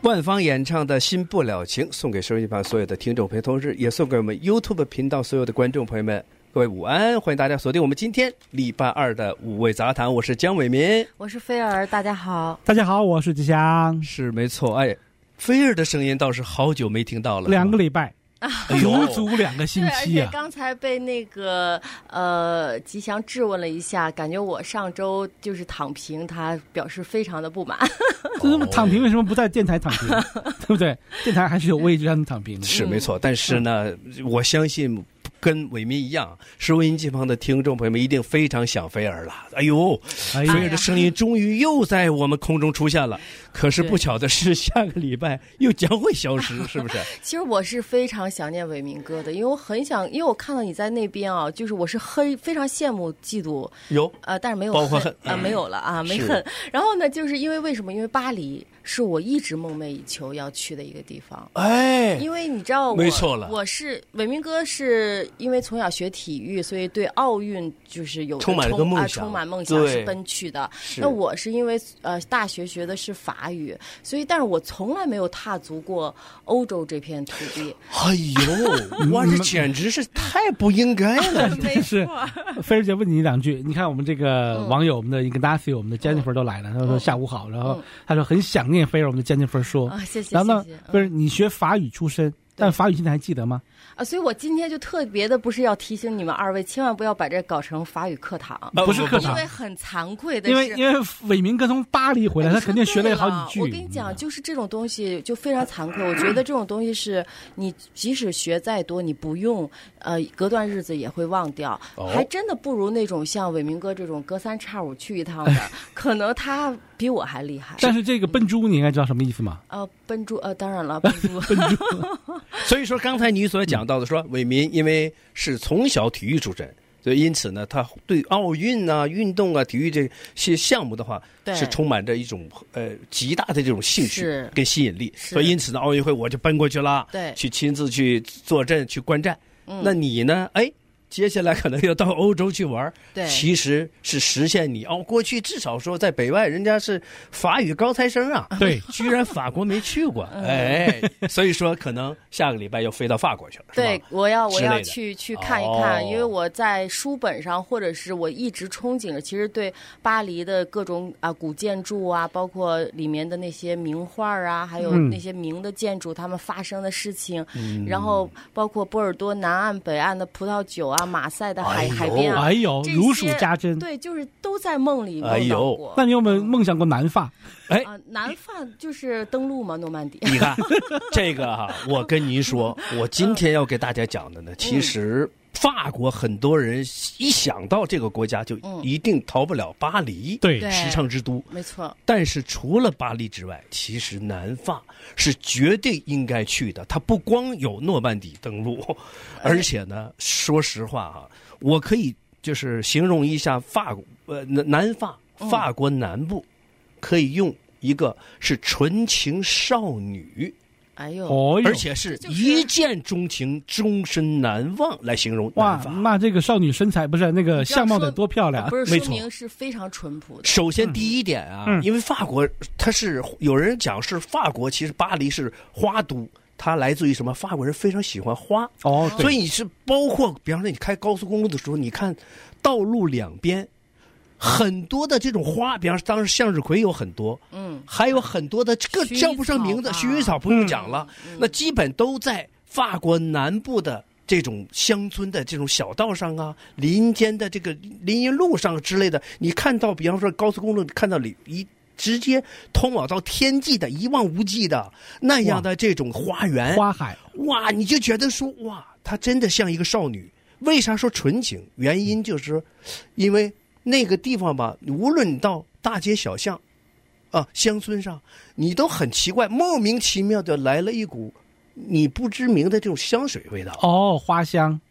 万芳演唱的《新不了情》送给收音机旁所有的听众朋友，同时也送给我们 YouTube 频道所有的观众朋友们。各位午安，欢迎大家锁定我们今天礼拜二的五味杂谈，我是姜伟民， 我是菲儿，大家好。 大家好，我是吉祥。 是没错，哎，菲儿的声音倒是好久没听到了 ，2个礼拜，足足2个星期啊！ 而且刚才被那个吉祥质问了一下，感觉我上周就是躺平，他表示非常的不满。 躺平为什么不在电台躺平？对不对？电台还是有位置让你躺平。 是没错，但是呢，我相信跟伟民一样，收音机旁的听众朋友们一定非常想菲儿了。哎呦，菲儿的声音终于又在我们空中出现了。可是不巧的是，下个礼拜又将会消失，是不是？ 其实我是非常想念伟民哥的，因为我很想，因为我看到你在那边啊，就是我是非常羡慕、嫉妒，但是没有恨没有了啊，没恨。然后呢，就是因为什么？因为巴黎是我一直梦寐以求要去的一个地方。 哎， 因为你知道没错了， 我是伟民哥，是因为从小学体育，所以对奥运就是有充满了个梦想， 充满梦想是奔去的。那我是因为大学学的是法语，所以但是我从来没有踏足过欧洲这片土地。 哎呦，哇，这简直是太不应该了！ 没错。菲儿姐问你2句，你看我们这个网友，我们的 Ignacio， 我们的 Jennifer 都来了，他说下午好，然后他说很想念菲儿，我们的 Jennifer 说， 谢谢。 然后呢，不是你学法语出身，但法语现在还记得吗？ 所以我今天就特别的不是要提醒你们2位，千万不要把这搞成法语课堂， 不是课堂， 因为很惭愧的是， 因为伟民哥从巴黎回来，他肯定学了好几句。 我跟你讲，就是这种东西就非常惭愧。我觉得这种东西是你即使学再多，你不用隔段日子也会忘掉，还真的不如那种像伟民哥这种隔3差5去一趟的，可能他比我还厉害。 但是这个笨猪你应该知道什么意思吗？ 笨猪当然了，笨猪。 笨猪。 所以说刚才你所讲到的说，伟民因为是从小体育出身，所以因此呢，他对奥运啊、运动啊、体育这些项目的话，是充满着一种极大的这种兴趣跟吸引力。所以因此呢，奥运会我就奔过去了， 对， 去亲自去坐镇、去观战。那你呢？接下来可能要到欧洲去玩， 对， 其实是实现你过去至少说在北外人家是法语高材生啊， 对， 居然法国没去过，所以说可能下个礼拜又飞到法国去了。 对，我要去看一看，因为我在书本上或者是我一直憧憬着，其实对巴黎的各种古建筑啊，包括里面的那些名画啊，还有那些名的建筑，他们发生的事情，然后包括波尔多南岸、北岸的葡萄酒啊。马赛的海边啊， 如数家珍。 对，就是都在梦里梦到过。 那你有没有梦想过南法？ 南法就是登陆嘛，诺曼底。 你看这个我跟您说，我今天要给大家讲的呢，其实法国很多人一想到这个国家就一定逃不了巴黎， 对， 时尚之都， 没错。 但是除了巴黎之外，其实南法是绝对应该去的。它不光有诺曼底登陆，而且呢，说实话我可以就是形容一下南法，法国南部可以用一个是纯情少女。而且是一见钟情、终身难忘来形容南法。 哇，那这个少女身材不是那个相貌得多漂亮？ 不是，说明是非常淳朴的。 首先第一点因为法国它是有人讲是法国，其实巴黎是花都。它来自于什么？法国人非常喜欢花所以你是包括，比方说你开高速公路的时候，你看道路两边很多的这种花，比方说当时向日葵有很多，还有很多的这个叫不上名字，薰衣草不用讲了，那基本都在法国南部的这种乡村的这种小道上啊，林间的这个林荫路上之类的，你看到比方说高速公路看到直接通往到天际的一望无际的那样的这种花园花海， 哇，你就觉得说哇，她真的像一个少女。为啥说纯情？原因就是因为那个地方吧，无论你到大街小巷乡村上，你都很奇怪，莫名其妙的来了一股你不知名的这种香水味道。 花香。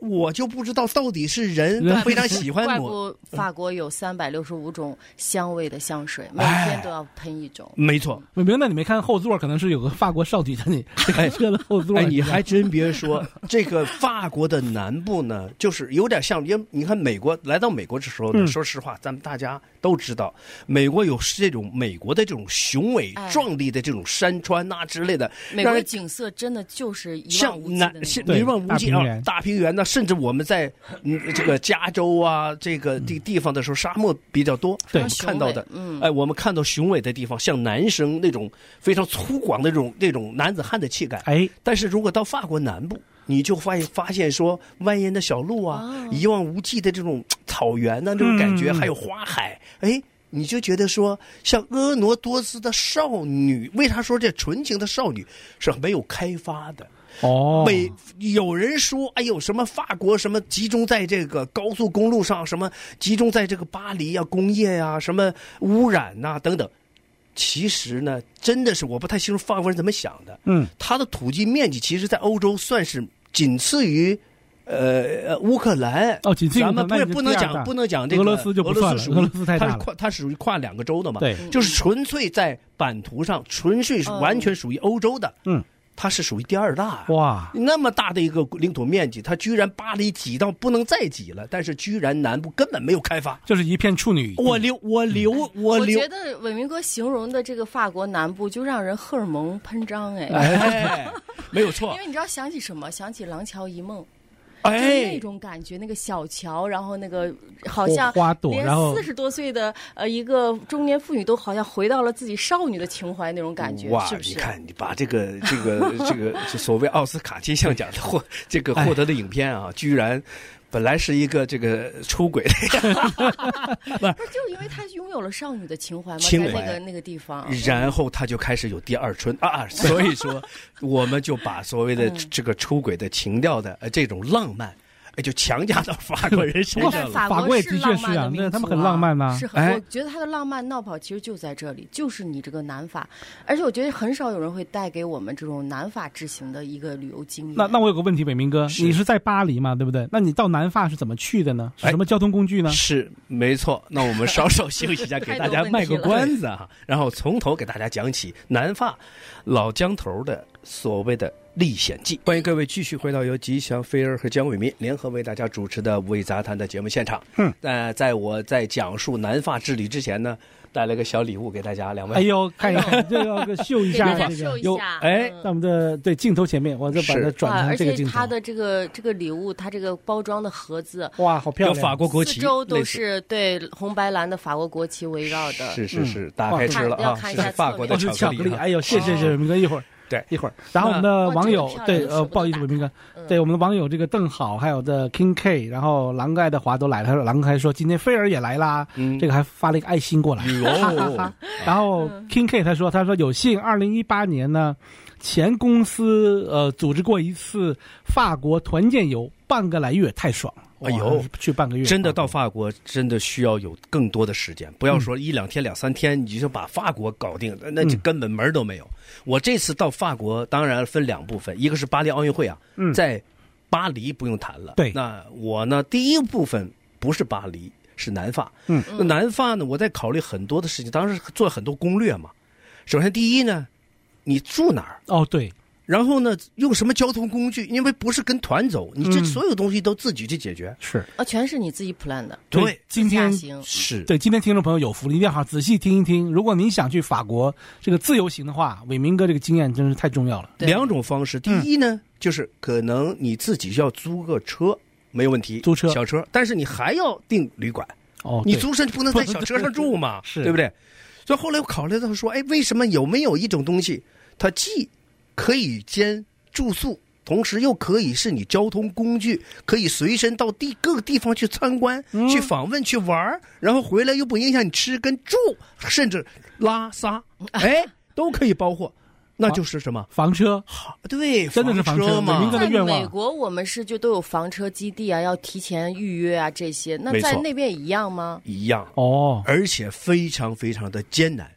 我就不知道到底是人非常喜欢怪不法国有365种香味的香水，每天都要喷一种。 没错， 伟明，那你没看后座可能是有个法国少女在你车的后座。 你还真别说，这个法国的南部呢，就是有点像，因为你看美国来到美国的时候呢，说实话，咱们大家都知道，美国有这种美国的这种雄伟壮丽的这种山川啊之类的， 美国的景色真的就是一望无际的那种， 一望无际啊，大平原呢，甚至我们在这个加州啊这个地方的时候，沙漠比较多， 对， 看到的，我们看到雄伟的地方，像男生那种非常粗犷的那种男子汉的气概，但是如果到法国南部，你就发现说蜿蜒的小路啊，一望无际的这种草原呢，这种感觉，还有花海，你就觉得说，像婀娜多姿的少女，为啥说这纯情的少女是没有开发的？有人说，哎呦，什么法国什么集中在这个高速公路上，什么集中在这个巴黎啊，工业啊，什么污染啊等等。其实呢，真的是我不太清楚法国人怎么想的。它的土地面积其实在欧洲算是仅次于乌克兰。 仅次于咱们不能讲这个俄罗斯就不算了，俄罗斯太大了， 它是属于跨2个州的嘛。 对， 就是纯粹在版图上，纯粹是完全属于欧洲的。它是属于第2大。 哇， 那么大的一个领土面积，它居然巴黎挤到不能再挤了，但是居然南部根本没有开发， 就是一片处女。 我觉得伟明哥形容的这个法国南部就让人荷尔蒙喷张。 没有错。 因为你知道想起什么？想起《廊桥遗梦》。就是那种感觉，那个小桥，然后那个好像花朵， 连40多岁的一个中年妇女都好像回到了自己少女的情怀那种感觉，是不是？ 你看，你把这个所谓奥斯卡金像奖的获得的影片啊，居然。本来是一个这个出轨的， 不是就因为他拥有了少女的情怀吗？在那个地方， 然后他就开始有第2春啊，所以说我们就把所谓的这个出轨的情调的这种浪漫。就强加到法国人身上了。 法国也的确是啊，他们很浪漫呐。 我觉得他的浪漫闹跑其实就在这里，就是你这个南法，而且我觉得很少有人会带给我们这种南法之行的一个旅游经验。 那我有个问题，伟明哥，你是在巴黎嘛，对不对？那你到南法是怎么去的呢？是什么交通工具呢？ 是没错。那我们稍稍休息一下，给大家卖个关子啊，然后从头给大家讲起南法老江头的所谓的历险记。欢迎各位继续回到由吉祥飞儿和江伟民联合为大家主持的五味杂谈的节目现场。在我在讲述南法之旅之前呢，带来个小礼物给大家2位。 哎呦，看一看，这个秀一下，这个有在我们的镜头前面，我就把它转成这个镜头。 而且它的这个礼物，它这个包装的盒子， 哇，好漂亮， 有法国国旗， 四周都是对红白蓝的法国国旗围绕的。 是，打开吃了啊， 是法国的巧克力。 哎呦，谢谢伟明哥，一会儿。对，一会儿。然后我们的网友不好意思，伟明哥，对我们的网友这个邓好，还有的 King K， 然后狼哥爱德华都来了。他说狼哥还说今天菲儿也来啦，这个还发了一个爱心过来。然后 King K 他说有幸2018年呢，前公司组织过一次法国团建游，半个来月太爽了。 哎呦， 去半个月， 真的到法国真的需要有更多的时间，不要说1、2天、2、3天你就把法国搞定，那就根本门都没有。我这次到法国当然分2部分，一个是巴黎奥运会啊，在巴黎不用谈了。 对， 那我呢第一部分不是巴黎，是南法。那南法呢，我在考虑很多的事情，当时做很多攻略嘛。首先第一呢，你住哪儿？ 哦，对。 然后呢，用什么交通工具？因为不是跟团走，你这所有东西都自己去解决。 是全是你自己 plan 的。 对， 今天是对今天听众朋友有福了，一定要好仔细听一听。如果您想去法国这个自由行的话，伟明哥这个经验真是太重要了。 2种方式，第一呢，就是可能你自己要租个车，没有问题， 租车小车，但是你还要订旅馆。你租车不能在小车上住嘛，对不对？所以后来我考虑到说，为什么有没有一种东西，它既可以兼住宿，同时又可以是你交通工具，可以随身到各个地方去参观、去访问、去玩，然后回来又不影响你吃跟住，甚至拉撒，都可以包括。那就是什么房车？ 对， 真的是房车吗？ 在美国我们就都有房车基地啊，要提前预约啊这些。那在那边一样吗？ 一样哦， 而且非常非常的艰难。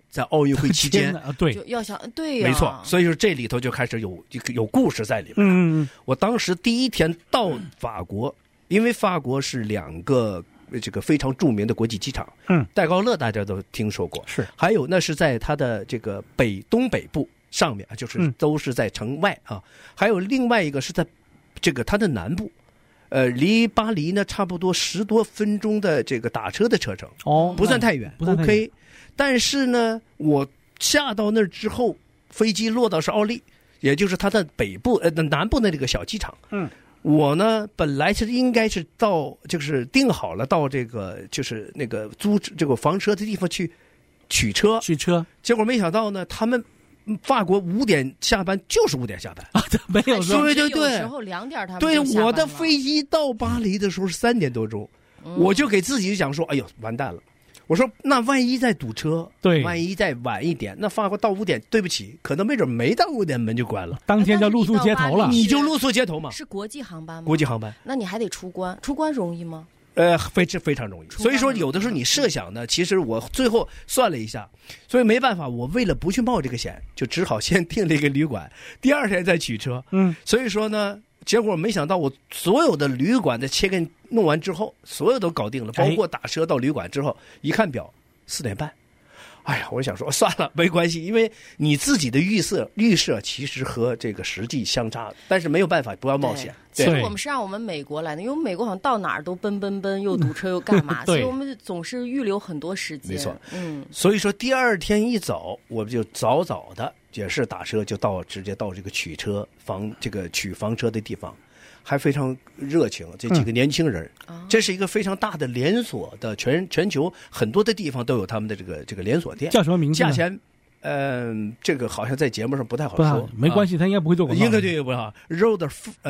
在奥运会期间， 对， 就要想对呀， 没错，所以说这里头就开始有故事在里面。我当时第一天到法国，因为法国是2个这个非常著名的国际机场，戴高乐大家都听说过， 是， 还有那是在它的这个东北部上面，就是都是在城外啊，还有另外一个是在这个它的南部。离巴黎呢差不多10多分钟的这个打车的车程，不算太远， OK。但是呢，我下到那儿之后，飞机落到是奥利，也就是它的南部的这个小机场。我呢本来是应该是到，就是定好了到这个就是那个租这个房车的地方去取车，结果没想到呢，他们。法国5点下班就是5点下班啊，没有说对，有时候2点他们对，我的飞机到巴黎的时候是3点多钟，我就给自己讲说，哎呦完蛋了，我说那万一再堵车， 对， 万一再晚一点，那法国到5点，对不起，可能没准没到5点门就关了， 当天就露宿街头了， 你就露宿街头嘛？ 是国际航班吗？ 国际航班， 那你还得出关容易吗？ 非常容易，所以说有的时候你设想呢，其实我最后算了一下，所以没办法，我为了不去冒这个险，就只好先订了一个旅馆，第2天再取车。所以说呢，结果没想到我所有的旅馆的check in弄完之后，所有都搞定了，包括打车到旅馆之后，一看表4点半。哎呀，我想说算了，没关系，因为你自己的预设其实和这个实际相差，但是没有办法，不要冒险。 其实我们是让我们美国来的，因为美国好像到哪儿都奔，又堵车又干嘛，所以我们总是预留很多时间。 没错，所以说第2天一早，我们就早的也是打车就直接到这个取房车的地方。还非常热情，这几个年轻人，这是一个非常大的连锁的，全球很多的地方都有他们的这个连锁店。 叫什么名字？ 价钱，这个好像在节目上不太好说， 没关系，他应该不会做广告。 应该对不好。Road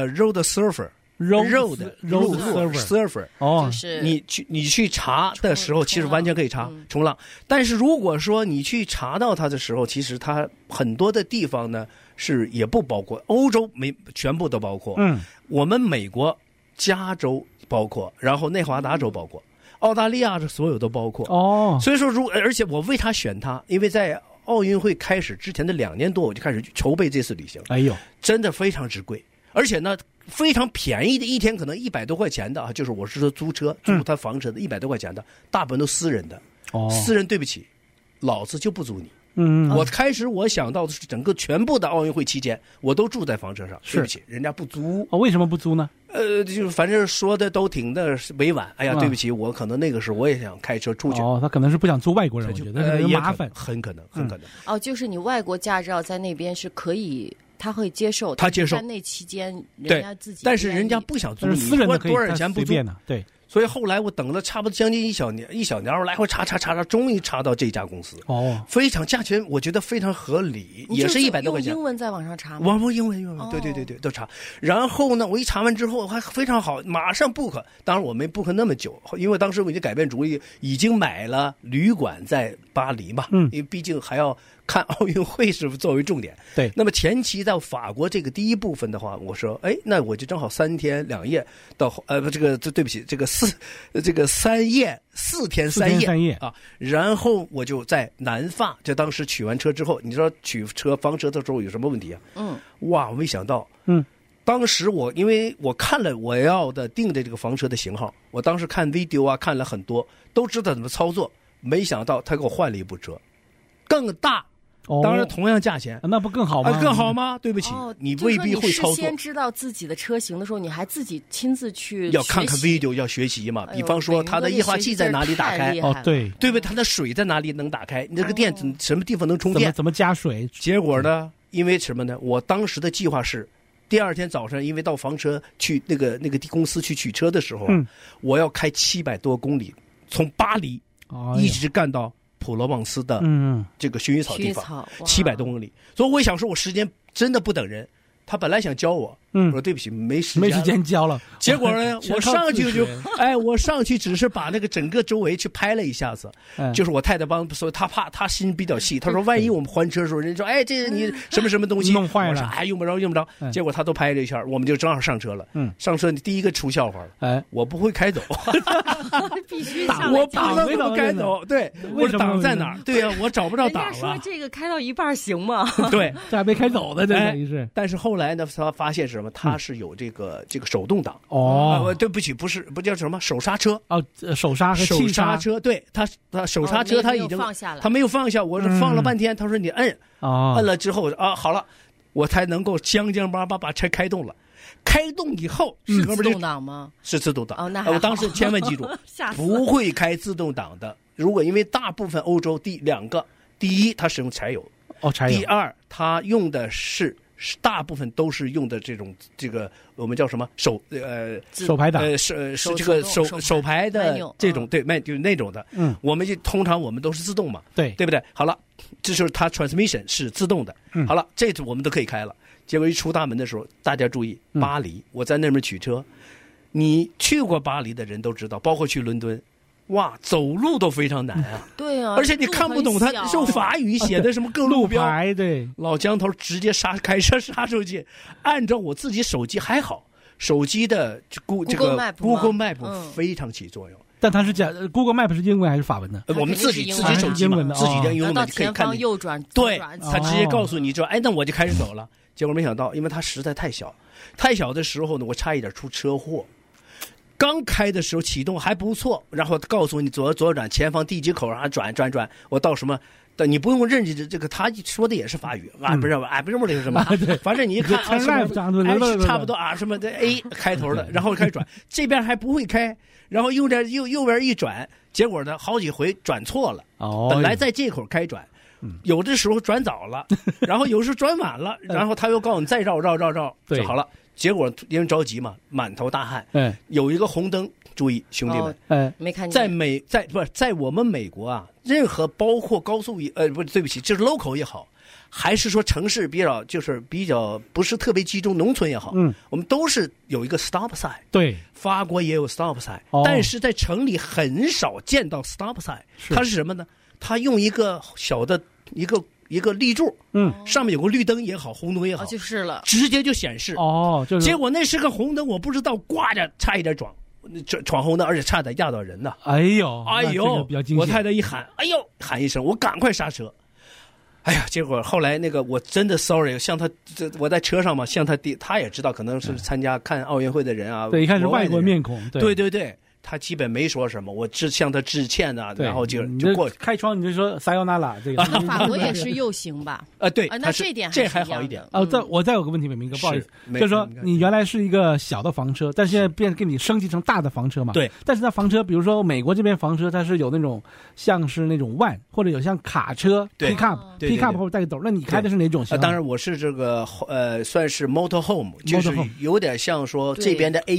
surfer， 哦， 你去查的时候，其实完全可以查冲浪。但是如果说你去查到它的时候，其实它很多的地方呢是也不包括，欧洲没全部都包括。我们美国加州包括，然后内华达州包括，澳大利亚是所有都包括。所以说而且我为它选它，因为在奥运会开始之前的2年多，我就开始筹备这次旅行。 哎呦， 真的非常之贵，而且呢非常便宜的，一天可能100多块钱的啊，就是我是说租他房车的100多块钱的，大部分都私人的。私人对不起，老子就不租你。我想到的是整个全部的奥运会期间，我都住在房车上。对不起，人家不租。 为什么不租呢？ 就是反正说的都挺的委婉。哎呀，对不起，我可能那个时候我也想开车出去。 他可能是不想租外国人，我觉得麻烦， 很可能。 就是你外国驾照在那边是可以，他会接受。 他接受。 在那期间，人家自己。 但是人家不想租你， 私人的可以多少钱不租呢？对。 所以后来我等了差不多将近一小年，来回查，终于查到这家公司。非常价钱，我觉得非常合理，也是100多块钱。 用英文在网上查吗？ 我英文，对，都查。然后呢，我一查完之后还非常好，马上 book。当然我没 book 那么久，因为当时我已经改变主意，已经买了旅馆在巴黎嘛。因为毕竟还要看奥运会是作为重点。 对。 那么前期在法国这个第一部分的话，我说，那我就正好3天2夜到对不起，这个3夜4天3夜啊，然后我就在南法，就当时取完车之后，你知道取房车的时候有什么问题啊？我没想到，当时因为我看了我要的订的这个房车的型号，我当时看 video 啊，看了很多，都知道怎么操作，没想到他给我换了一部车，更大。当然同样价钱， 那不更好吗？ 更好吗？对不起，你未必会操作。 事先知道自己的车型的时候，你还自己亲自去要看看 video， 要学习嘛。比方说它的液化气在哪里打开， 对不对？它的水在哪里能打开？你这个电什么地方能充电？ 怎么加水？ 结果呢？因为什么呢？我当时的计划是，第2天早上，因为到房车去那个公司去取车的时候，我要开700多公里，从巴黎一直干到普罗旺斯的这个薰衣草地方，700多公里。所以我也想说，我时间真的不等人。他本来想教我， 我说对不起，没时间交了。 结果呢，我上去只是把那个整个周围去拍了一下子，就是我太太帮，所以她心比较细，她说万一我们还车的时候，人家说哎这你什么东西弄坏了， 哎用不着，结果她都拍了一下，我们就正好上车了。上车第一个出笑话了，我不会开走， 必须我不能开走，对，我档在哪儿？对呀，我找不着档了。 人家说这个开到一半行吗？ 对， 这还没开走呢，这等于是。 但是后来呢，他发现什么？它是有这个手动挡对不起，不叫什么手刹车手刹和手刹车，对，他手刹车他已经他没有放下，我是放了半天，他说你摁了之后好了，我才能够将巴巴把车开动了。开动以后是自动挡吗？ 是自动挡。 那我当时千万记住，不会开自动挡的。如果因为大部分欧洲两个，第一它使用柴油， 柴油； 第二它用的是大部分都是用的这个我们叫什么手排档， 是这个手排的这种，对，就是那种的。我们通常我们都是自动嘛，对不对？好了，这就是它 transmission 是自动的。好了，这次我们都可以开了。结果一出大门的时候，大家注意，巴黎，我在那边取车，你去过巴黎的人都知道，包括去伦敦，哇，走路都非常难啊。 对啊， 而且你看不懂他用法语写的什么各路标， 对， 老江头直接开车杀出去，按照我自己手机还好，手机的这个 Google Map 非常起作用。 但它是讲 Google Map 是英文还是法文的？ 我们自己手机嘛，自己的英文的可以看。 右转， 对，他直接告诉你说，哎，那我就开始走了。结果没想到，因为它实在太小的时候呢，我差一点出车祸。刚开的时候启动还不错，然后告诉你左转，前方第几口，然后转，我到什么？你不用认识这个，他说的也是法语啊，不是什么，反正你一看差不多什么的 A 开头的，然后开始转，这边还不会开，然后右边一转，结果呢好几回转错了，本来在这口开转。有的时候转早了，然后有时候转晚了，然后他又告诉你再绕就好了。结果因为着急嘛，满头大汗。有一个红灯，注意兄弟们， 没看见。 在我们美国啊，任何包括高速对不起，就是 local 也好，还是说城市比较不是特别集中，农村也好，我们都是有一个 stop sign。 对， 法国也有 stop sign，但是在城里很少见到 stop sign。它是什么呢？他用一个小的一个立柱，上面有个绿灯也好，红灯也好， 就是了， 直接就显示。结果那是个红灯，我不知道，挂着差一点闯红灯，而且差点压到人呢。 哎呦， 我太太一喊，喊一声，我赶快刹车。哎呀，结果后来那个我真的 sorry， 像他我在车上嘛，像他也知道，可能是参加看奥运会的人啊， 对，一看是外国面孔， 对。他基本没说什么，我向他致歉呐，然后就过去开窗，你就说撒由那拉这个。 法国也是右行吧？ 对， 那这点这还好一点。 我再有个问题，伟明哥，不好意思，就是说你原来是一个小的房车，但现在变给你升级成大的房车嘛？ 对。 但是那房车，比如说美国这边房车，它是有那种像是那种 van， 或者有像卡车 pickup 或者带个斗，那你开的是哪种型？ 当然我是这个算是 motorhome， 就是有点像说这边的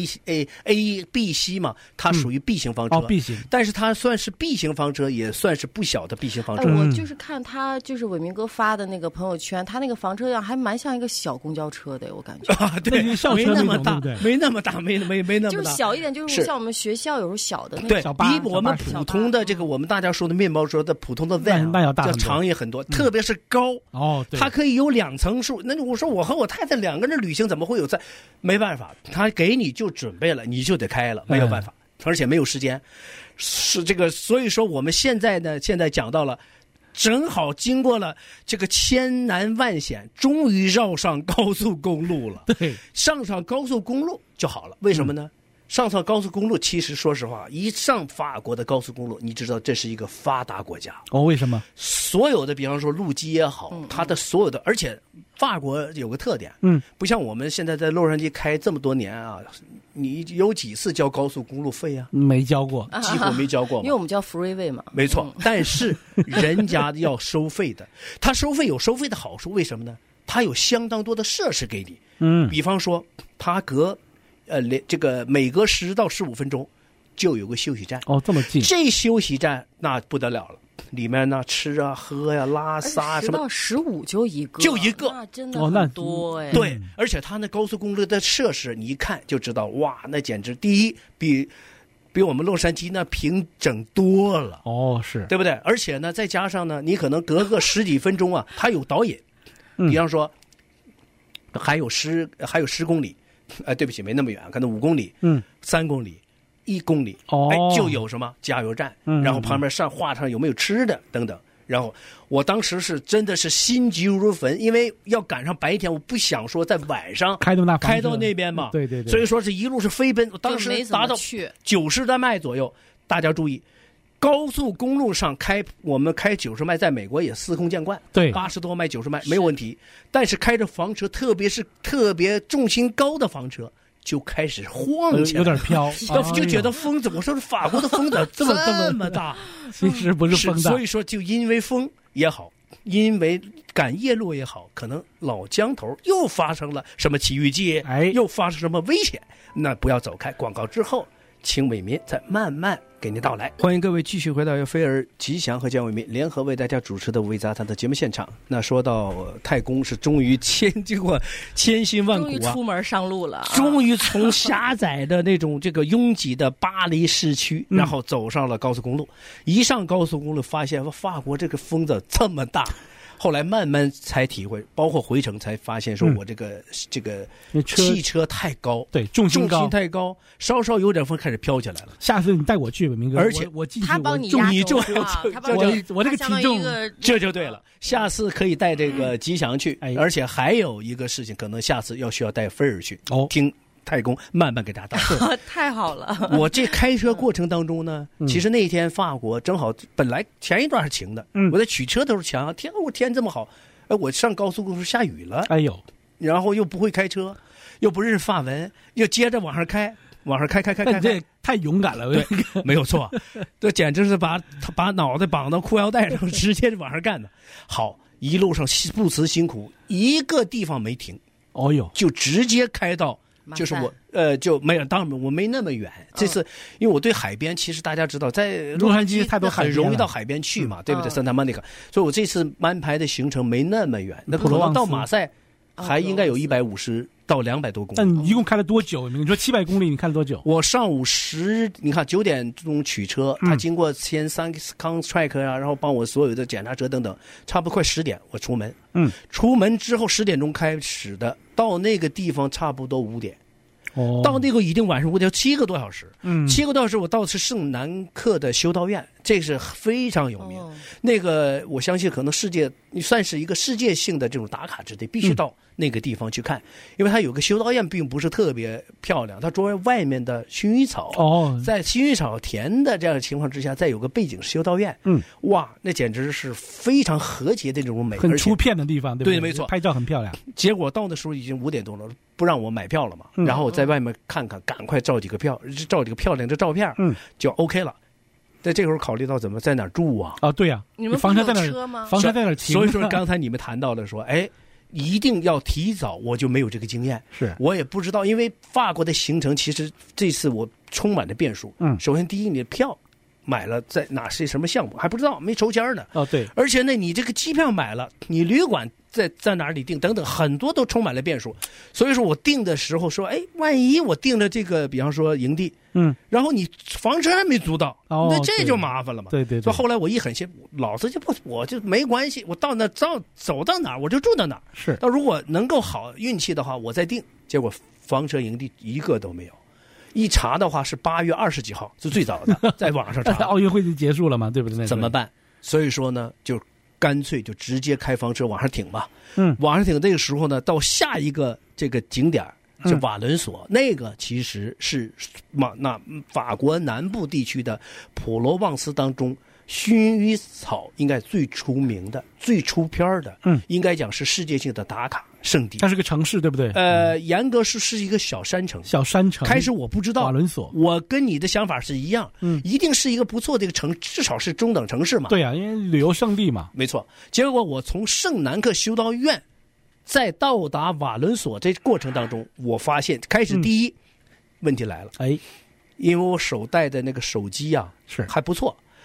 A B 嘛，它属于 B 型房车。 B 型， 但是它算是 B 型房车，也算是不小的 B 型房车。 我就是看他就是伟明哥发的那个朋友圈，他那个房车样还蛮像一个小公交车的，我感觉。 对， 没那么大，没那么大，没那么大， 就是小一点，就是像我们学校有时候小的那个小巴，比我们普通的这个我们大家说的面包车的普通的 van 要大， 要长也很多，特别是高。它可以有2层数。那我说我和我太太2个人旅行怎么会有没办法，他给你就准备了，你就得开了，没有办法。而且没有时间，是这个，所以说我们现在讲到了，正好经过了这个千难万险，终于绕上高速公路了。 对， 上高速公路就好了。为什么呢？上高速公路，其实说实话，一上法国的高速公路，你知道这是一个发达国家。 为什么？ 所有的，比方说路基也好，它的所有的，而且法国有个特点，不像我们现在在洛杉矶开这么多年啊，你有几次交高速公路费啊？ 没交过， 几乎没交过。 因为我们叫 freeway 嘛。 没错，但是人家要收费的，他收费有收费的好处，为什么呢？他有相当多的设施给你，比方说他这个每隔10到15分钟就有个休息站。 这么近。 这休息站那不得了了， 里面呢吃啊、喝呀、拉撒什么。 10到15就一个，那真的很多哎。 对，而且它那高速公路的设施，你一看就知道，哇，那简直第一比我们洛杉矶那平整多了。 是， 对不对？而且呢，再加上呢，你可能隔个10几分钟啊，它有导引，比方说还有10公里，对不起，没那么远，可能5公里，3公里。1公里，就有什么加油站，然后旁边画上有没有吃的等等。然后我当时是真的是心急如焚，因为要赶上白天，我不想说在晚上开到那边嘛。 对， 所以说是一路是飞奔，当时达到90多迈左右。大家注意，高速公路上我们开90迈，在美国也司空见惯， 对 ，80多迈、90迈没有问题。但是开着房车，特别是特别重心高的房车，就开始晃起来， 有点飘， 就觉得风怎么说是法国的风怎么这么大？ 其实不是风大， 所以说就因为风也好，因为赶夜路也好，可能老江头又发生了什么奇遇记，又发生什么危险，那不要走开。广告之后，请伟民再慢慢给您道来。欢迎各位继续回到由菲尔、吉祥和姜伟民联合为大家主持的五味杂谈的节目现场。那说到太公是终于经过千辛万苦终于出门上路了， 终于从狭窄的那种这个拥挤的巴黎市区，然后走上了高速公路。一上高速公路，发现法国这个风子这么大。后来慢慢才体会，包括回程才发现，说我这个汽车太高， 对，重心太高，稍稍有点风开始飘起来了。 下次你带我去吧，明哥， 而且我进去， 他帮你压重， 我这个体重， 这就对了。下次可以带这个吉祥去，而且还有一个事情，可能下次需要带菲尔去听。太公慢慢给大家道太好了。 我这开车过程当中呢，其实那天法国正好本来前一段是晴的，我在取车的时候想，天这么好，我上高速公路下雨了，然后又不会开车，又不认识法文，又接着往上开， 这太勇敢了， 没有错，这简直是把脑袋绑到裤腰带上，直接往上干的。好，一路上不辞辛苦，一个地方没停，就直接开到。就是我就没有，当然我没那么远。这次因为我对海边，其实大家知道，在洛杉矶太多很容易到海边去嘛，对不对？圣塔莫尼卡，所以我这次安排的行程没那么远。那可能到马赛还应该有150到200多公里。 那你一共开了多久？你说700公里，你开了多久？ 我上午你看9点钟取车，他经过先Soundtrack 啊，然后帮我所有的检查车等等，差不多快10点我出门。出门之后10点钟开始的，到那个地方差不多5点。到那个已经晚上5点，7个多小时。7个多小时，我到的是圣南克的修道院，这是非常有名。那个我相信可能算是一个世界性的这种打卡之地，必须到那个地方去看，因为它有个修道院并不是特别漂亮，它作为外面的薰衣草，在薰衣草田的这样的情况之下，再有个背景是修道院，哇，那简直是非常和谐的这种美， 很出片的地方，对不对？ 对，没错， 拍照很漂亮。 结果到的时候已经5点多了，不让我买票了嘛，然后我在外面看看，赶快照几个漂亮的照片，就 OK 了。在这会儿考虑到怎么在哪儿住啊？ 对呀， 你们房车在哪儿吗？ 房车在哪儿停？ 所以说刚才你们谈到了说，一定要提早，我就没有这个经验，我也不知道，因为法国的行程其实这次我充满了变数。首先第一，你的票买了在哪是什么项目还不知道，没抽签呢。 对， 而且呢，你这个机票买了，你旅馆在哪里订等等，很多都充满了变数。所以说我订的时候说，万一我订了这个，比方说营地，然后你房车还没租到，那这就麻烦了嘛。 对。 所以后来我一狠心，老子我就没关系，我到那走到哪儿我就住到哪儿。 是， 那如果能够好运气的话，我再订。结果房车营地一个都没有。一查的话是8月20几号，是最早的，在网上查。 奥运会就结束了嘛，对不对？ 怎么办？所以说呢，就干脆就直接开房车往上挺吧。往上挺这个时候呢，到下一个这个景点就瓦伦索，那个其实是法国南部地区的普罗旺斯当中薰衣草应该最出名的、最出片的，应该讲是世界性的打卡圣地。 它是个城市，对不对？ 严格是一个小山城。开始我不知道瓦伦索， 我跟你的想法是一样，一定是一个不错的一个城，至少是中等城市嘛。 对啊，因为旅游胜地嘛。 没错。结果我从圣南克修道院在到达瓦伦索这过程当中，我发现开始第一问题来了。因为我手带的那个手机啊， 是还不错。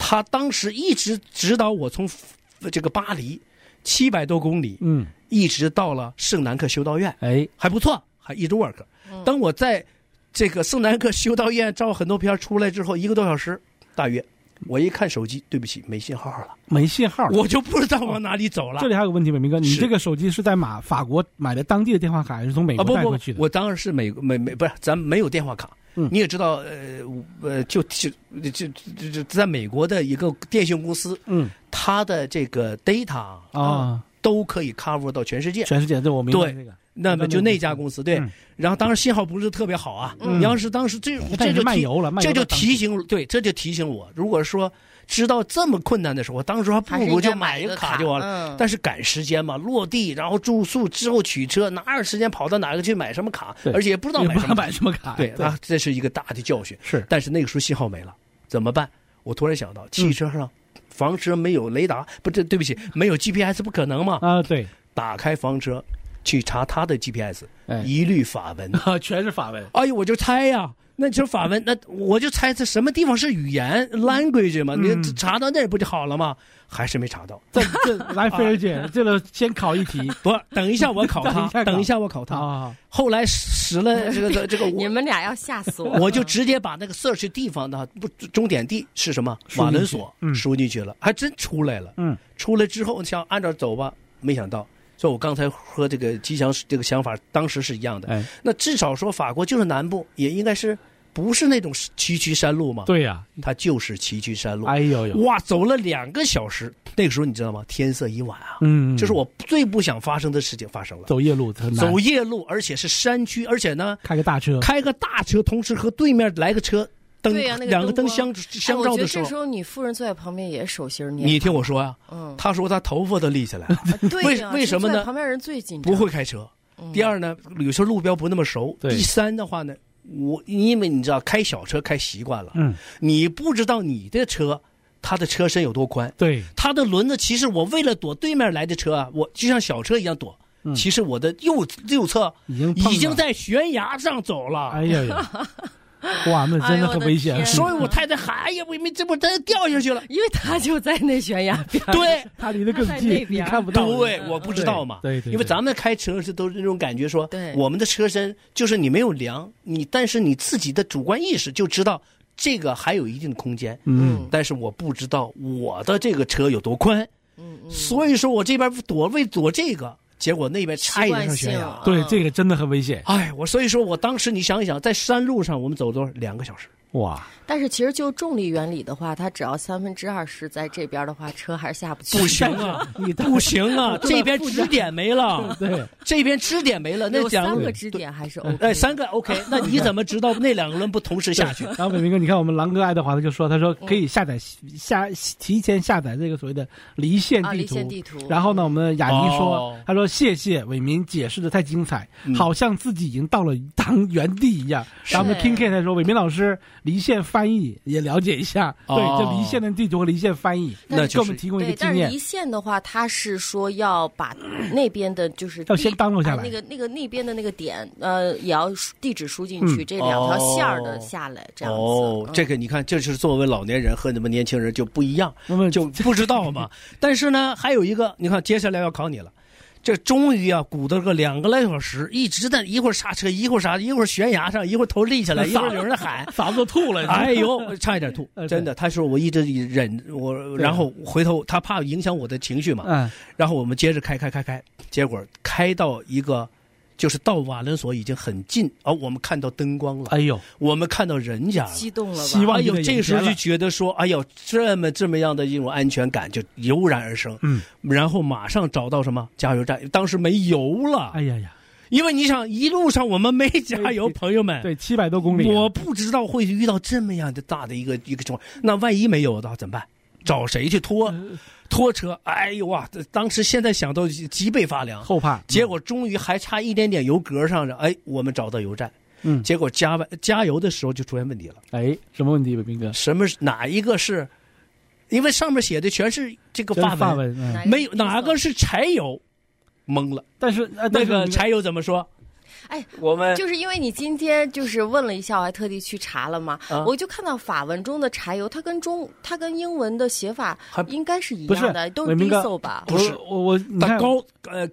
他当时一直指导我从这个巴黎700多公里，一直到了圣南克修道院，还不错，还一直 work。当我在这个圣南克修道院照很多片出来之后，1个多小时大约，我一看手机，对不起，没信号了， 没信号， 我就不知道往哪里走了。 这里还有个问题，伟明哥，你这个手机是在法国买的当地的电话卡，还是从美国带过去的？ 我当然是不是，咱们没有电话卡。你也知道，就在美国的一个电信公司，它的这个 data 都可以 cover 到全世界。 全世界，这我明白这个。 那么就那家公司对，然后当然信号不是特别好啊。你要是当时这就漫游了， 这就提醒我，如果说知道这么困难的时候，我当时还不如就买一个卡就完了。但是赶时间嘛，落地然后住宿之后取车，哪有时间跑到哪个去买什么卡？而且也不知道买什么卡。对啊，这是一个大的教训。 是， 但是那个时候信号没了，怎么办？我突然想到，汽车上房车没有雷达，对不起，没有 GPS 不可能嘛。 对， 打开房车。去查他的 GPS，一律法文， 全是法文。 哎呦，我就猜呀，那就是法文，那我就猜这什么地方是语言 language 嘛？你查到那不就好了吗？还是没查到。 这来，菲儿姐，这个先考一题。 不，等一下我考他，等一下我考他。后来使了这个， 你们俩要吓死我！ 我就直接把那个 search 地方的终点地是什么瓦伦索输进去了，还真出来了。出来之后想按照走吧，没想到。所以我刚才和这个吉祥这个想法当时是一样的。那至少说法国就是南部，也应该是不是那种崎岖山路嘛？ 对呀， 它就是崎岖山路。 哎呦呦！ 哇，走了2个小时，那个时候你知道吗？天色已晚啊。这是我最不想发生的事情发生了。 走夜路， 走夜路，而且是山区，而且呢， 开个大车， 同时和对面来个车。两个灯相照的时候， 这时候你夫人坐在旁边也手心念。 你听我说呀，他说他头发都立起来了。为什么呢？ 旁边人最紧张， 不会开车。第二呢，有时候路标不那么熟。第三的话呢，因为你知道开小车开习惯了，你不知道你的车它的车身有多宽。 对， 它的轮子其实我为了躲对面来的车啊，我就像小车一样躲。其实我的右侧已经在悬崖上走了。 哎呀呀！哇，那真的很危险。 所以我太太喊：“哎呀，我这不真掉下去了。” 因为他就在那悬崖边， 对， 他离得更近，你看不到。 对，我不知道嘛。 对， 因为咱们开车都是那种感觉，说我们的车身就是你没有量，但是你自己的主观意识就知道这个还有一定的空间。但是我不知道我的这个车有多宽。所以说我这边为躲这个。结果那边差一点上悬崖， 对，这个真的很危险。 哎，所以说我当时你想一想，在山路上我们走多少2个小时。 哇！ 但是其实就重力原理的话，它只要20%在这边的话，车还是下不去。 不行啊，你不行啊，这边支点没了。 对， 这边支点没了，那 3个支点还是 OK。 3个 OK， 那你怎么知道那2个轮不同时下去？ 然后伟明哥，你看我们狼哥爱德华他就说，他说可以提前下载这个所谓的离线地图。然后呢，我们雅尼说，他说谢谢伟明解释的太精彩，好像自己已经到了当原地一样。然后我们 King K 他说，伟明老师。离线翻译也了解一下，对，这离线的地图和离线翻译， 那给我们提供一个经验。 但是离线的话，他是说要把那边的，就是要先download下来， 那边的那个点，也要地址输进去，这2条线的下来，这样子。 这个你看，这是作为老年人和你们年轻人就不一样，就不知道嘛。但是呢，还有一个，你看接下来要考你了。这终于啊，鼓捣个2个来小时，一直在一会儿刹车，一会儿悬崖上，一会儿头立起来，一会儿有人喊， 嗓子都吐了。 哎呦，差一点吐，真的。他说我一直忍然后回头他怕影响我的情绪嘛，然后我们接着开，结果开到一个。就是到瓦伦索已经很近，我们看到灯光了。 哎呦， 我们看到人家了， 激动了吧？ 希望这个时候就觉得说，哎呦，这么样的一种安全感就油然而生。然后马上找到什么加油站，当时没油了。 哎呀呀， 因为你想一路上我们没加油，朋友们， 对，700多公里， 我不知道会遇到这么样的大的一个情况。那万一没有的话怎么办？找谁去拖车？哎呦哇！当时现在想到脊背发凉， 后怕。 结果终于还差一点点油格上了，我们找到油站。结果加油的时候就出现问题了。 什么问题，伟斌哥？ 哪一个是？因为上面写的全是这个法文， 没有哪个是柴油，懵了。 但是那个柴油怎么说？ 哎， 我们就是因为你今天就是问了一下，我还特地去查了嘛，我就看到法文中的柴油，它跟英文的写法应该是一样的，都是 diesel 吧？ 不是，我它高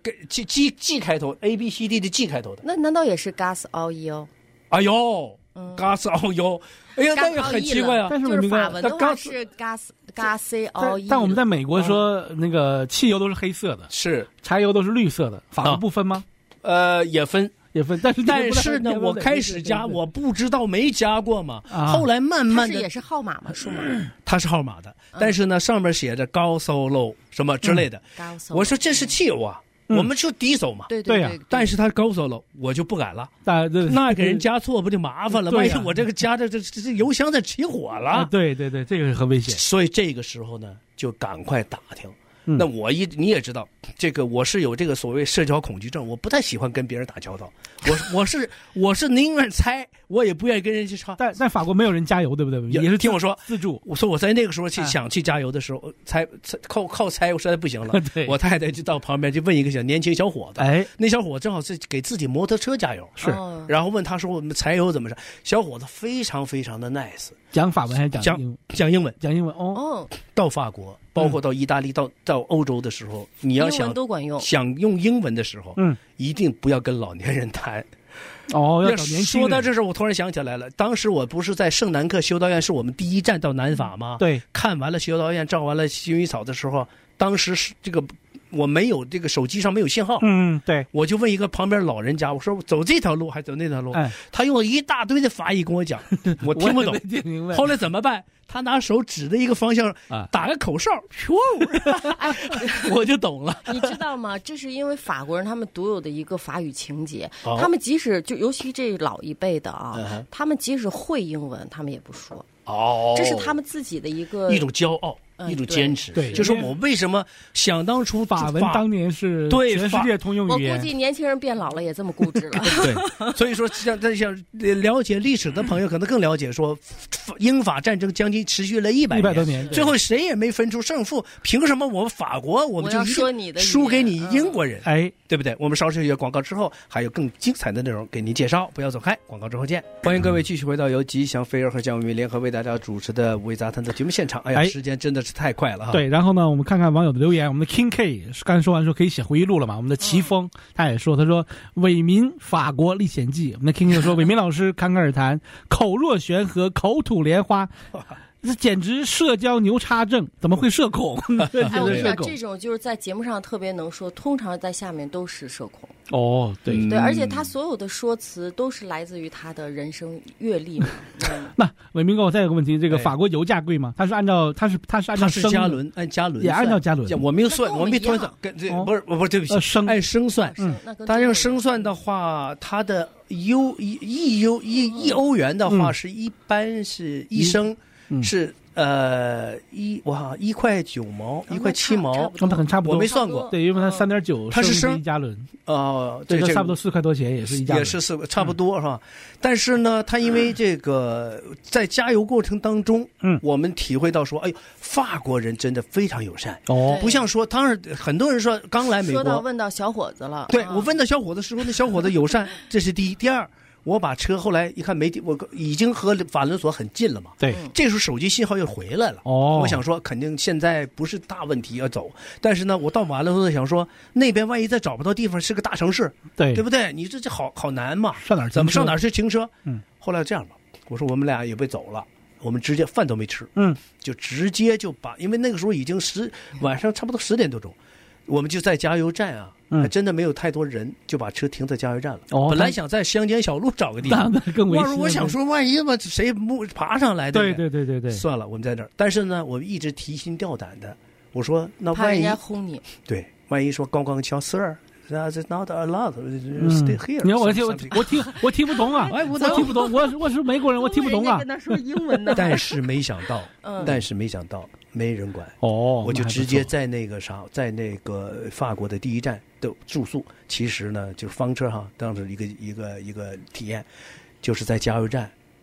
G 开头 A B C D 的 G 开头的， 那难道也是 gas oil？ 哎呦，gas oil， 哎呀，那个很奇怪啊。 但是就是法文的话是 gas oil， 但我们在美国说那个汽油都是黑色的， 是柴油都是绿色的，法国不分吗？ 也分，但是呢，我开始加，我不知道没加过嘛，后来慢慢的也是号码嘛，数码， 它是号码的，但是呢，上面写着高收漏什么之类的，我说这是汽油啊。我们就低手嘛， 对呀， 但是他高手了，我就不敢了。那给人加错不就麻烦了？万一我这个加这油箱在起火了， 对，这个很危险。 所以这个时候呢，就赶快打听。那你也知道，这个我是有这个所谓社交恐惧症，我不太喜欢跟别人打交道。我是宁愿猜，我也不愿意跟人去吵。 但法国没有人加油，对不对？也是听我说自助。 我说我在那个时候想去加油的时候，靠猜，我实在不行了。我太太就到旁边就问一个年轻小伙子，那小伙子正好是给自己摩托车加油， 是， 然后问他说我们柴油怎么着？小伙子非常非常的 nice， 讲法文还是讲英文？讲英文哦。 到法国，包括到意大利，到欧洲的时候，你要想用英文的时候，一定不要跟老年人谈。 要找年轻人。 说到这事，我突然想起来了，当时我不是在圣南克修道院是我们第一站到南法吗？ 对， 看完了修道院，照完了薰衣草的时候，当时是这个我没有这个手机上没有信号， 对， 我就问一个旁边老人家，我说走这条路还走那条路，他用了一大堆的法语跟我讲，我听不懂。后来怎么办？他拿手指着一个方向，打个口哨，我就懂了。 你知道吗？这是因为法国人他们独有的一个法语情节，他们即使尤其这老一辈的啊，他们即使会英文，他们也不说。这是他们自己的一种骄傲。一种坚持， 对， 就是我为什么想当初法文当年是全世界通用语言， 我估计年轻人变老了也这么固执了。 对，所以说像了解历史的朋友可能更了解，说英法战争将近持续了100 多年， 最后谁也没分出胜负，凭什么我们法国我们就输给你英国人？对不对？我们稍事一个广告之后，还有更精彩的内容给您介绍，不要走开，广告之后见。欢迎各位继续回到由吉祥飞儿和姜伟民联合为大家主持的五味杂谈的节目现场。哎呀，时间真的是太快了哈。 对，然后呢，我们看看网友的留言。我们的 King K 刚才说完说可以写回忆录了嘛？我们的齐峰他也说，他说伟民法国历险记。我们的 King K 说伟民老师侃侃而谈，口若悬河，口吐莲花。这简直社交牛叉症，怎么会社恐？ 我跟你讲，这种就是在节目上特别能说，通常在下面都是社恐。 对， 而且他所有的说辞都是来自于他的人生阅历嘛。 那伟明哥，我再有个问题，这个法国油价贵吗？它是按照加仑，按加仑， 也按照加仑。 我没有算，我没算，不是，对不起，按升算。但用升算的话，它的一欧元的话是一般是一升。是1块9毛，1块7毛， 那很差不多。 我没算过， 对，因为它3.9， 它是升一加仑。 对， 差不多4块多钱，也是一加仑， 也是差不多是吧？但是呢，它因为这个在加油过程当中，我们体会到说，哎呦，法国人真的非常友善不像说，当然很多人说刚来美国， 问到小伙子了， 对我问到小伙子时候，那小伙子友善，这是第一，第二。我把车后来一看没，我已经和法伦索很近了嘛。 对， 这时候手机信号又回来了。我想说肯定现在不是大问题要走，但是呢，我到完了之后想说那边万一再找不到地方，是个大城市，对不对？你这好难嘛，怎么上哪儿去停车？后来这样吧，我说我们俩也被走了。我们直接饭都没吃，就直接就把，因为那个时候已经晚上差不多10点多钟，我们就在加油站啊。还真的没有太多人，就把车停在加油站了。本来想在乡间小路找个地方， 更危险。 我想说，万一嘛谁爬上来的？ 对， 算了，我们在这儿。但是呢，我一直提心吊胆的。我说，那万一怕人家轰你？ 对，万一说刚刚敲 Sir。That's not allowed. Stay here. 你看我听不懂啊！我听不懂，我是美国人，我听不懂啊。 跟他说英文呢。 但是没想到，没人管。我就直接在那个法国的第一站的住宿。其实呢，就是房车哈，当时一个体验，就是在加油站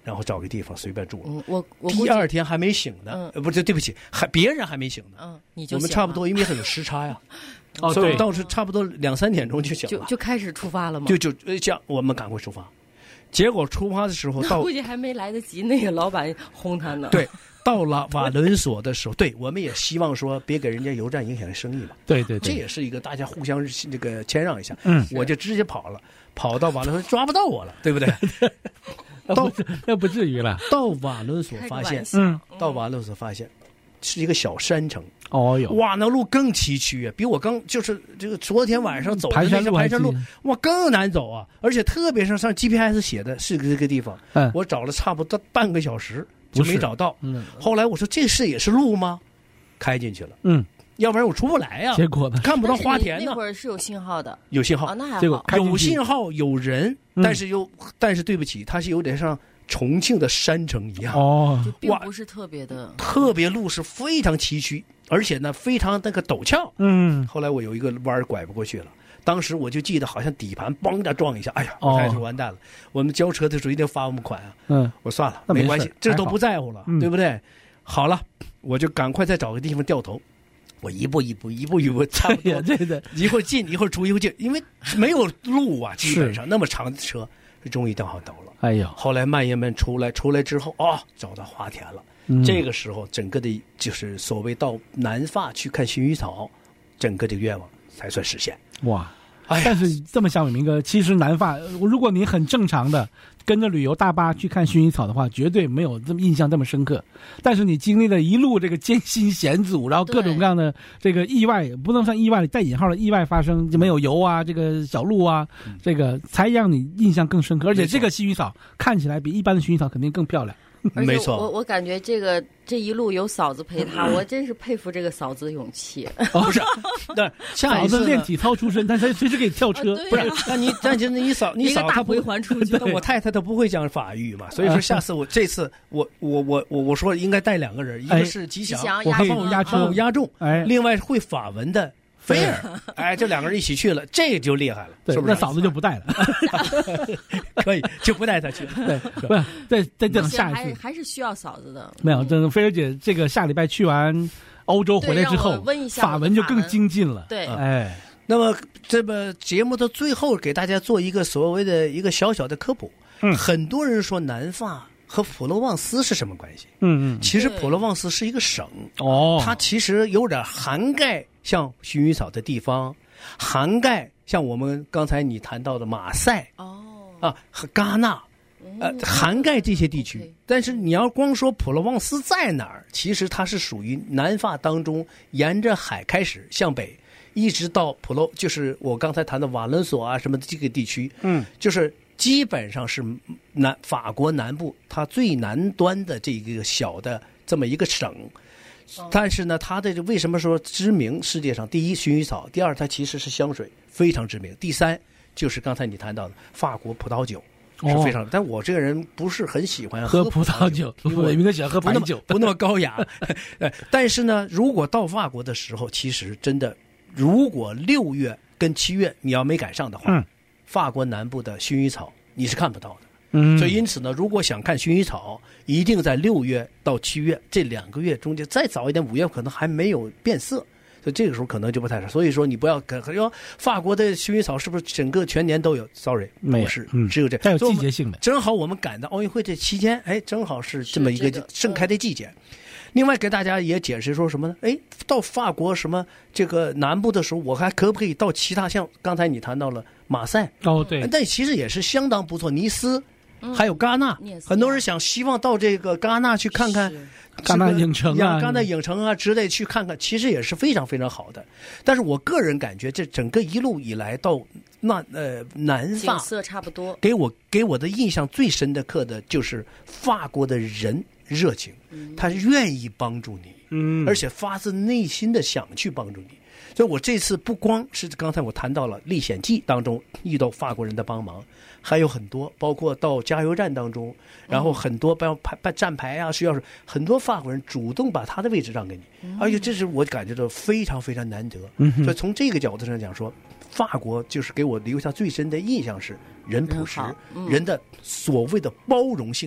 然后找个地方随便住。 我第二天还没醒呢，不是，对不起，别人还没醒呢。 你就我们差不多，因为很有时差呀。 所以倒是差不多2-3点钟就醒了， 就开始出发了吗？ 就叫我们赶快出发。结果出发的时候， 估计还没来得及，那个老板轰他呢。 对，到了瓦伦索的时候，对，我们也希望说别给人家油站影响生意嘛。 对， 这也是一个大家互相这个谦让一下。我就直接跑到瓦伦索，抓不到我了，对不对？ 那不至于了。 到瓦伦索发现，到瓦伦索发现是一个小山城。哇，那路更崎岖啊，比我刚就是这个昨天晚上走的那些盘山路，哇，更难走啊！而且特别是上 GPS 写的是这个地方，我找了差不多半个小时就没找到。后来我说这也是路吗？开进去了。要不然我出不来呀。 结果呢？ 看不到花田呢。 那会儿是有信号的， 有信号。 那还好。 结果有信号有人，但是对不起，它是有点像重庆的山城一样。 就并不是特别的。 特别路是非常崎岖，而且呢非常那个陡峭。后来我有一个弯拐不过去了。当时我就记得好像底盘嘣的撞一下，哎呀，我开始完蛋了。我们交车的时候一定要罚我们款啊。我算了，没关系，这都不在乎了，对不对？好了，我就赶快再找个地方掉头。我一步，差不多，一会儿进一会儿出一会儿进，因为没有路啊，基本上那么长的车，终于掉好头了。 哎呦！ 后来慢慢出来之后，找到花田了。这个时候，整个的就是所谓到南法去看薰衣草，整个的愿望才算实现。 哇！但是这么想，伟明哥，其实南法，如果你很正常的跟着旅游大巴去看薰衣草的话，绝对没有这么印象这么深刻。但是你经历了一路这个艰辛险阻，然后各种各样的这个意外，不能算意外，带引号的意外发生，就没有油啊，这个小路啊，这个才让你印象更深刻。而且这个薰衣草看起来比一般的薰衣草肯定更漂亮。 没错， 我感觉这一路有嫂子陪他，我真是佩服这个嫂子的勇气。 不是，对， 嫂子练体操出身，但是随时可以跳车。 不是，但是你嫂她回环出去， 我太太她不会讲法语嘛，所以说下次这次我说应该带2个人，一个是吉祥， 我可以押中，另外会法文的菲尔，这2个人一起去了，这就厉害了，是不是？ 那嫂子就不带了， 可以就不带他去了。 对，不是再等下一次， 还是需要嫂子的。 没有，等菲儿姐这个下礼拜去完欧洲回来之后，法文就更精进了。 对， 那么这个节目的最后给大家做一个所谓的一个小小的科普。很多人说南法和普罗旺斯是什么关系？其实普罗旺斯是一个省，它其实有点涵盖像薰衣草的地方，涵盖像我们刚才你谈到的马赛和戛纳，涵盖这些地区。但是你要光说普罗旺斯在哪儿，其实它是属于南法当中沿着海开始向北，一直到就是我刚才谈的瓦伦索啊什么的这个地区，就是基本上是法国南部它最南端的这个小的这么一个省。但是呢，它的为什么说知名？世界上第一薰衣草，第二它其实是香水非常知名，第三就是刚才你谈到的法国葡萄酒是非常。但我这个人不是很喜欢喝葡萄酒，我应该喜欢喝白酒， 不那么高雅。但是呢，如果到法国的时候，其实真的，如果6月跟7月你要没赶上的话，法国南部的薰衣草你是看不到的。所以因此呢，如果想看薰衣草，一定在6月到7月这2个月中间，再早一点5月可能还没有变色，所以这个时候可能就不太少。所以说你不要说法国的薰衣草是不是整个全年都有 ？Sorry， 不是，只有这， 带有季节性的。 正好我们赶到奥运会这期间，正好是这么一个盛开的季节。另外给大家也解释说什么呢？到法国什么这个南部的时候，我还可不可以到其他像刚才你谈到了马赛？ 对， 但其实也是相当不错，尼斯。还有戛纳，很多人希望到这个戛纳去看看戛纳影城啊， 戛纳影城啊之类去看看，其实也是非常非常好的。但是我个人感觉，这整个一路以来到南法景色差不多， 给我的印象最深的刻的就是法国的人热情，他愿意帮助你，而且发自内心的想去帮助你。所以我这次不光是刚才我谈到了《历险记》当中遇到法国人的帮忙，还有很多，包括到加油站当中，然后很多办站牌啊，需要是很多法国人主动把他的位置让给你，而且这是我感觉到非常非常难得。所以从这个角度上讲说，法国就是给我留下最深的印象是人朴实，人的所谓的包容性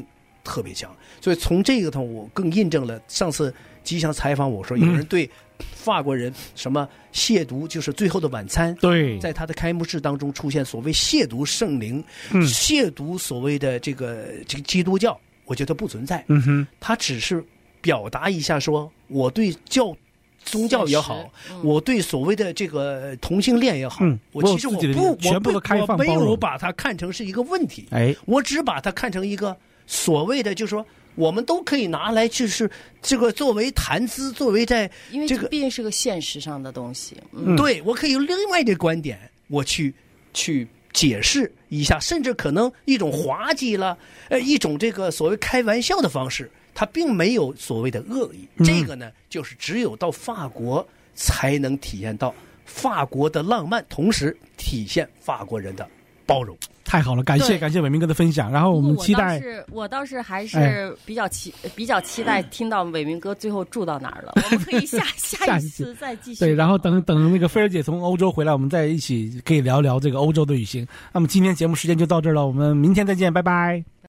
特别强。所以从这个头，我更印证了上次吉祥采访我说，有人对法国人什么亵渎，就是《最后的晚餐》， 对， 在他的开幕式当中出现所谓亵渎圣灵，亵渎所谓的这个基督教，我觉得不存在。他只是表达一下说，我对宗教也好，我对所谓的这个同性恋也好，我其实我没有把它看成是一个问题，我只把它看成一个所谓的，就是说我们都可以拿来，就是这个作为谈资，作为在因为这毕竟是个现实上的东西， 对，我可以用另外的观点，我去解释一下，甚至可能一种滑稽了，一种这个所谓开玩笑的方式。他并没有所谓的恶意，这个呢，就是只有到法国才能体验到法国的浪漫，同时体现法国人的包容。 太好了，感谢伟明哥的分享。然后我们期待， 我倒是还是比较期待听到伟明哥最后住到哪儿了。我们可以下一次再继续。 对，然后等那个菲儿姐从欧洲回来，我们再一起可以聊聊这个欧洲的旅行。那么今天节目时间就到这儿了，我们明天再见，拜拜。